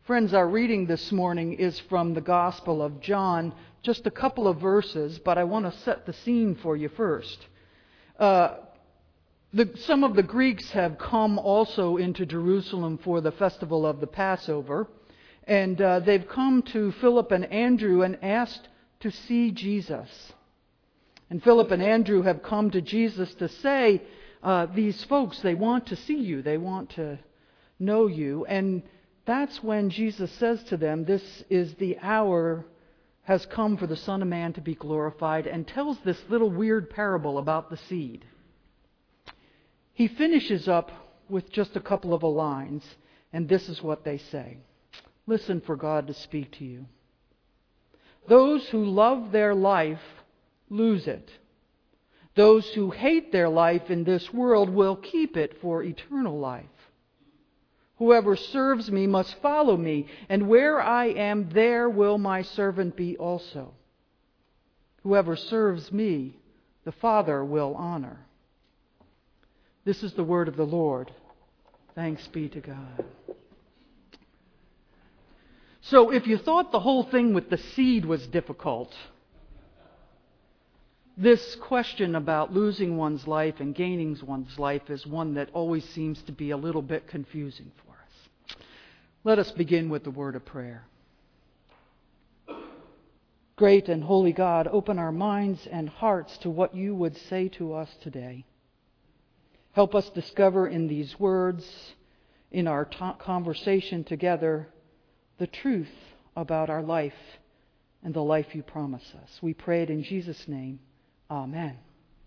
Friends, our reading this morning is from the Gospel of John, just a couple of verses, but I want to set the scene for you first. Some of the Greeks have come also into Jerusalem for the festival of the Passover, and they've come to Philip and Andrew and asked to see Jesus. And Philip and Andrew have come to Jesus to say, these folks, they want to see you, they want to know you. And that's when Jesus says to them, this is the hour has come for the Son of Man to be glorified, and tells this little weird parable about the seed. He finishes up with just a couple of lines, and this is what they say. Listen for God to speak to you. Those who love their life lose it. Those who hate their life in this world will keep it for eternal life. Whoever serves me must follow me, and where I am, there will my servant be also. Whoever serves me, the Father will honor. This is the word of the Lord. Thanks be to God. So if you thought the whole thing with the seed was difficult, this question about losing one's life and gaining one's life is one that always seems to be a little bit confusing for us. Let us begin with the word of prayer. Great and holy God, open our minds and hearts to what you would say to us today. Help us discover in these words, in our conversation together, the truth about our life and the life you promise us. We pray it in Jesus' name. Amen.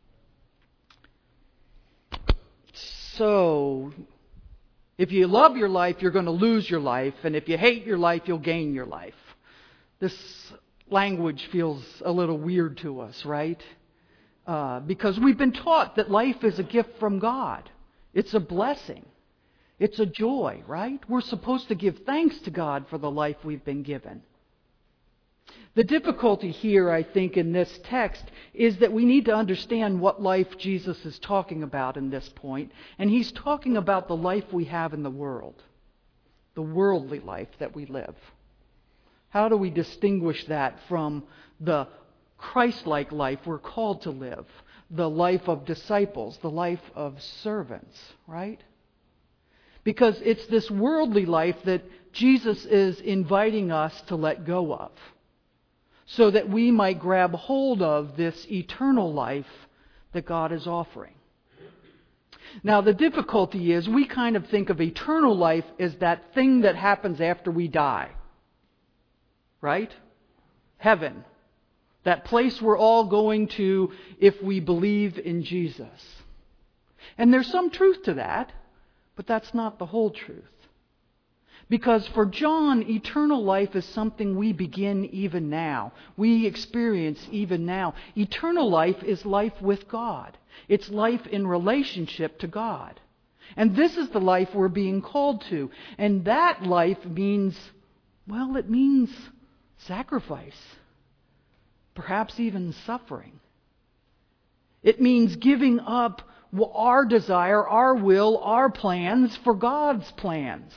So, if you love your life, you're going to lose your life. And if you hate your life, you'll gain your life. This language feels a little weird to us, right? Because we've been taught that life is a gift from God. It's a blessing. It's a joy, right? We're supposed to give thanks to God for the life we've been given. The difficulty here, I think, in this text is that we need to understand what life Jesus is talking about in this point. And he's talking about the life we have in the world, the worldly life that we live. How do we distinguish that from the Christ-like life we're called to live, the life of disciples, the life of servants, right? Because it's this worldly life that Jesus is inviting us to let go of, so that we might grab hold of this eternal life that God is offering. Now, the difficulty is we kind of think of eternal life as that thing that happens after we die. Right? Heaven. That place we're all going to if we believe in Jesus. And there's some truth to that, but that's not the whole truth. Because for John, eternal life is something we begin even now. We experience even now. Eternal life is life with God. It's life in relationship to God. And this is the life we're being called to. And that life means, well, it means sacrifice. Perhaps even suffering. It means giving up our desire, our will, our plans for God's plans.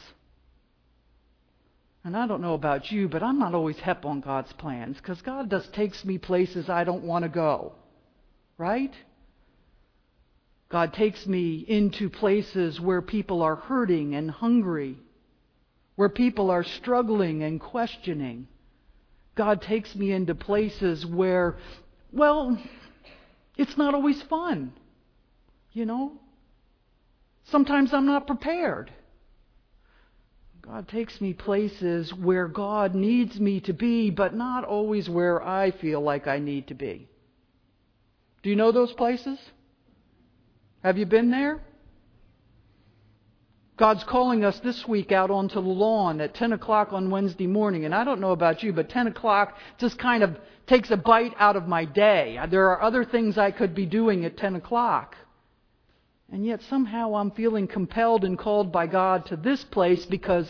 And I don't know about you, but I'm not always hep on God's plans, because God just takes me places I don't want to go. Right? God takes me into places where people are hurting and hungry, where people are struggling and questioning. God takes me into places where, well, it's not always fun. You know? Sometimes I'm not prepared. God takes me places where God needs me to be, but not always where I feel like I need to be. Do you know those places? Have you been there? God's calling us this week out onto the lawn at 10 o'clock on Wednesday morning. And I don't know about you, but 10 o'clock just kind of takes a bite out of my day. There are other things I could be doing at 10 o'clock. And yet somehow I'm feeling compelled and called by God to this place because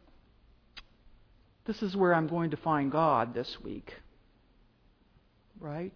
this is where I'm going to find God this week. Right?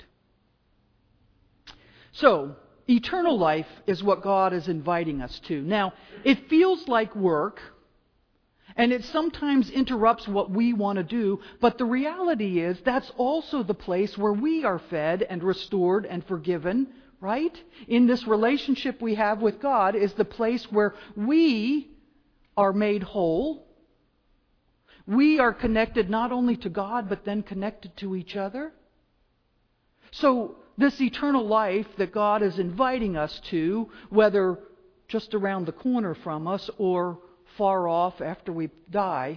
So, eternal life is what God is inviting us to. Now, it feels like work, And it sometimes interrupts what we want to do, but the reality is that's also the place where we are fed and restored and forgiven, right? In this relationship we have with God is the place where we are made whole. We are connected not only to God, but then connected to each other. So this eternal life that God is inviting us to, whether just around the corner from us or far off after we die,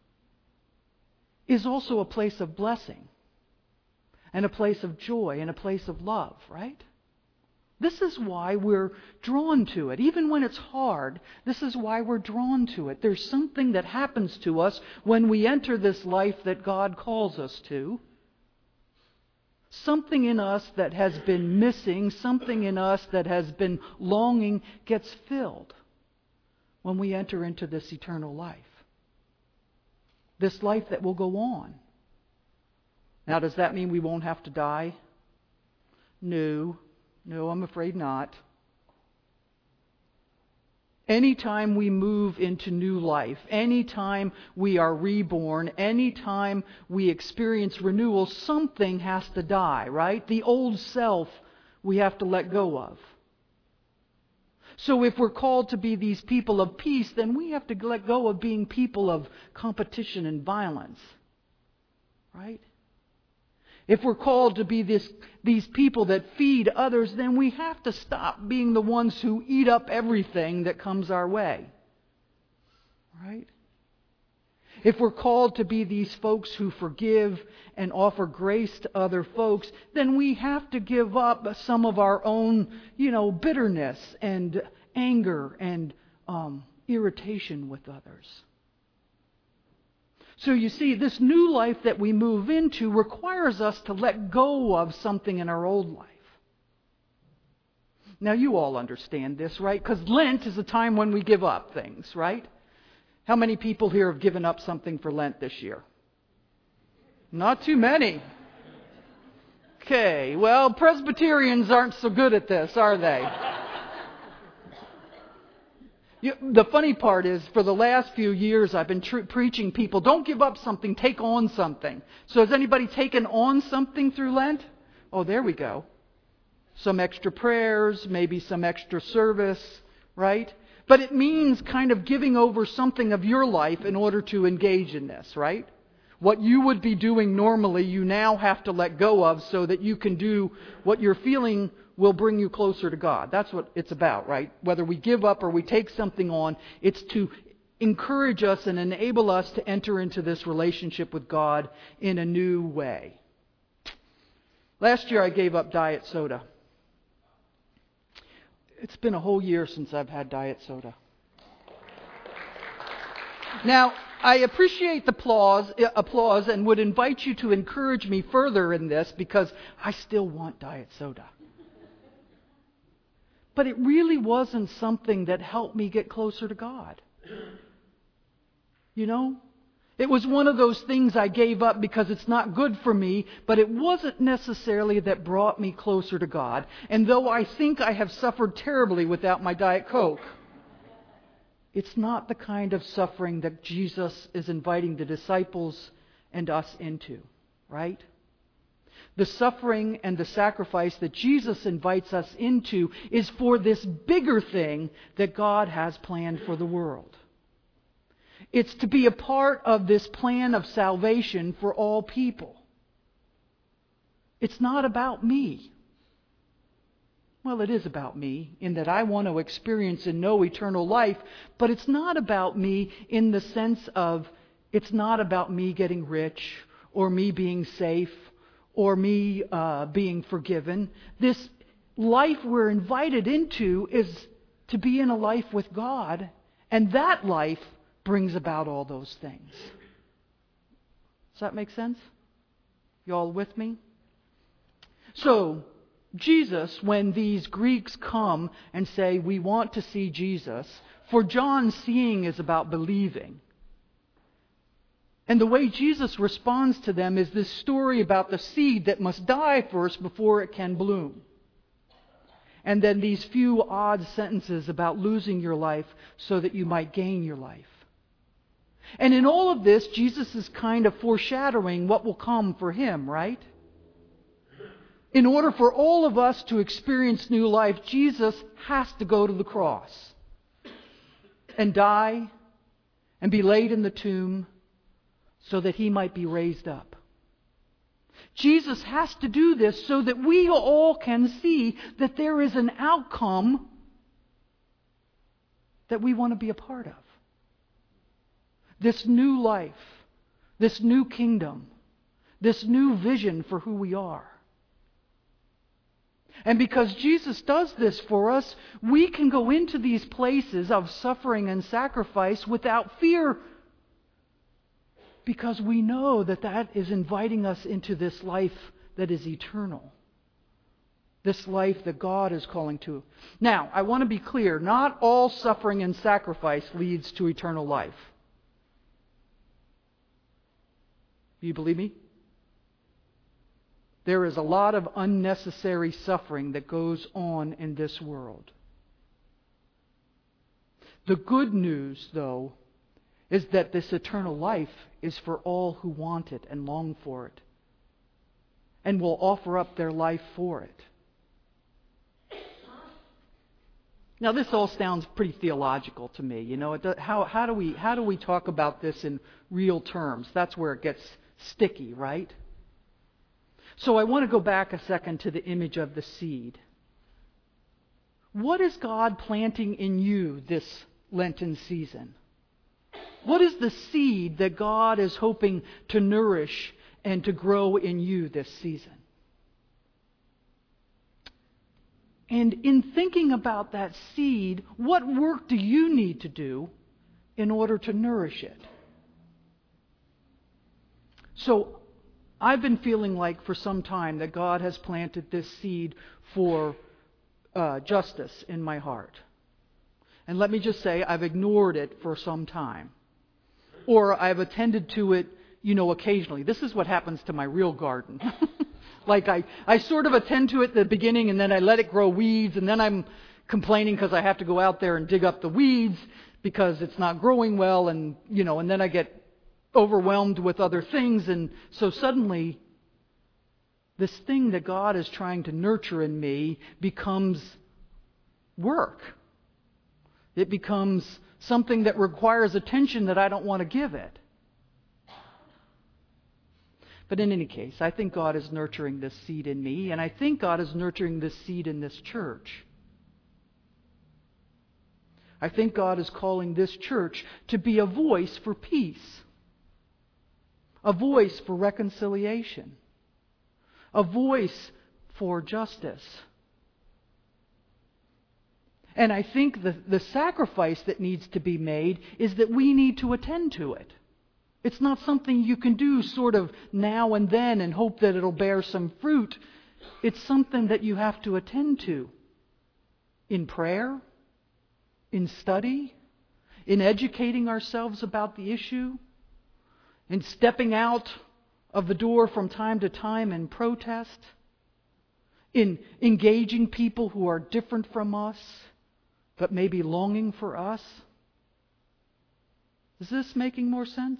is also a place of blessing and a place of joy and a place of love, right? This is why we're drawn to it. Even when it's hard, this is why we're drawn to it. There's something that happens to us when we enter this life that God calls us to. Something in us that has been missing, something in us that has been longing gets filled when we enter into this eternal life. This life that will go on. Now, does that mean we won't have to die? No, I'm afraid not. Anytime we move into new life, anytime we are reborn, anytime we experience renewal, something has to die, right? The old self we have to let go of. So if we're called to be these people of peace, then we have to let go of being people of competition and violence. Right? If we're called to be these people that feed others, then we have to stop being the ones who eat up everything that comes our way. Right? If we're called to be these folks who forgive and offer grace to other folks, then we have to give up some of our own, bitterness and anger and irritation with others. So you see, this new life that we move into requires us to let go of something in our old life. Now you all understand this, right? Because Lent is a time when we give up things, right? How many people here have given up something for Lent this year? Not too many. Okay, well, Presbyterians aren't so good at this, are they? The funny part is, for the last few years, I've been preaching people, don't give up something, take on something. So has anybody taken on something through Lent? Oh, there we go. Some extra prayers, maybe some extra service, right? But it means kind of giving over something of your life in order to engage in this, right? What you would be doing normally, you now have to let go of so that you can do what you're feeling will bring you closer to God. That's what it's about, right? Whether we give up or we take something on, it's to encourage us and enable us to enter into this relationship with God in a new way. Last year I gave up diet soda. It's been a whole year since I've had diet soda. Now, I appreciate the applause and would invite you to encourage me further in this because I still want diet soda. But it really wasn't something that helped me get closer to God. It was one of those things I gave up because it's not good for me, but it wasn't necessarily that brought me closer to God. And though I think I have suffered terribly without my Diet Coke, it's not the kind of suffering that Jesus is inviting the disciples and us into, right? The suffering and the sacrifice that Jesus invites us into is for this bigger thing that God has planned for the world. It's to be a part of this plan of salvation for all people. It's not about me. Well, it is about me in that I want to experience and know eternal life, but it's not about me in the sense of it's not about me getting rich or me being safe or me being forgiven. This life we're invited into is to be in a life with God, and that life brings about all those things. Does that make sense? You all with me? So, Jesus, when these Greeks come and say, we want to see Jesus, for John, seeing is about believing. And the way Jesus responds to them is this story about the seed that must die first before it can bloom. And then these few odd sentences about losing your life so that you might gain your life. And in all of this, Jesus is kind of foreshadowing what will come for him, right? In order for all of us to experience new life, Jesus has to go to the cross and die and be laid in the tomb so that he might be raised up. Jesus has to do this so that we all can see that there is an outcome that we want to be a part of. This new life, this new kingdom, this new vision for who we are. And because Jesus does this for us, we can go into these places of suffering and sacrifice without fear, because we know that that is inviting us into this life that is eternal. This life that God is calling to. Now, I want to be clear, not all suffering and sacrifice leads to eternal life. Do you believe me? There is a lot of unnecessary suffering that goes on in this world. The good news, though, is that this eternal life is for all who want it and long for it, and will offer up their life for it. Now, this all sounds pretty theological to me. You know, how do we talk about this in real terms? That's where it gets sticky, right? So I want to go back a second to the image of the seed. What is God planting in you this Lenten season? What is the seed that God is hoping to nourish and to grow in you this season? And in thinking about that seed, what work do you need to do in order to nourish it? So, I've been feeling like for some time that God has planted this seed for justice in my heart. And let me just say, I've ignored it for some time. Or I've attended to it, occasionally. This is what happens to my real garden. Like I sort of attend to it at the beginning, and then I let it grow weeds, and then I'm complaining because I have to go out there and dig up the weeds because it's not growing well, and then I get overwhelmed with other things, and so suddenly this thing that God is trying to nurture in me becomes work. It becomes something that requires attention that I don't want to give it. But in any case, I think God is nurturing this seed in me, and I think God is nurturing this seed in this church. I think God is calling this church to be a voice for peace. A voice for reconciliation. A voice for justice. And I think the sacrifice that needs to be made is that we need to attend to it. It's not something you can do sort of now and then and hope that it'll bear some fruit. It's something that you have to attend to in prayer, in study, in educating ourselves about the issue, in stepping out of the door from time to time in protest, in engaging people who are different from us, but maybe longing for us. Is this making more sense?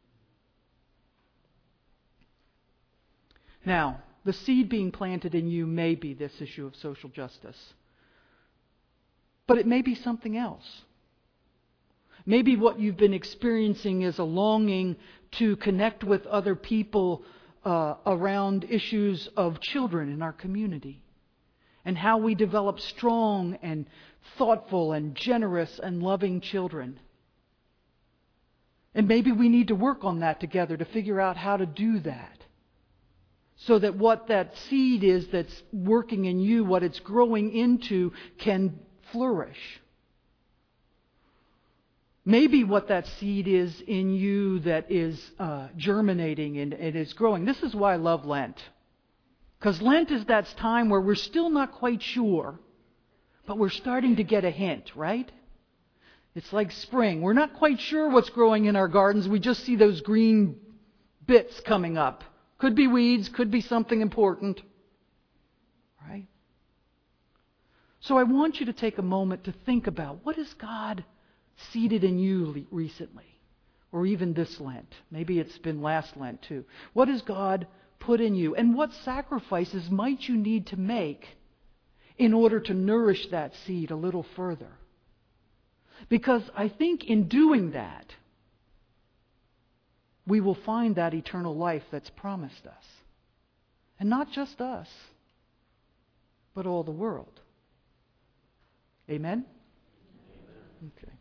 Now, the seed being planted in you may be this issue of social justice. But it may be something else. Maybe what you've been experiencing is a longing to connect with other people around issues of children in our community, and how we develop strong and thoughtful and generous and loving children. And maybe we need to work on that together to figure out how to do that, so that what that seed is that's working in you, what it's growing into, can flourish. Maybe what that seed is in you that is germinating and it is growing. This is why I love Lent. Because Lent is that time where we're still not quite sure, but we're starting to get a hint, right? It's like spring. We're not quite sure what's growing in our gardens. We just see those green bits coming up. Could be weeds, could be something important, right? So I want you to take a moment to think about, what has God seeded in you recently? Or even this Lent. Maybe it's been last Lent too. What has God put in you? And what sacrifices might you need to make in order to nourish that seed a little further? Because I think in doing that, we will find that eternal life that's promised us. And not just us, but all the world. Amen? Amen. Okay.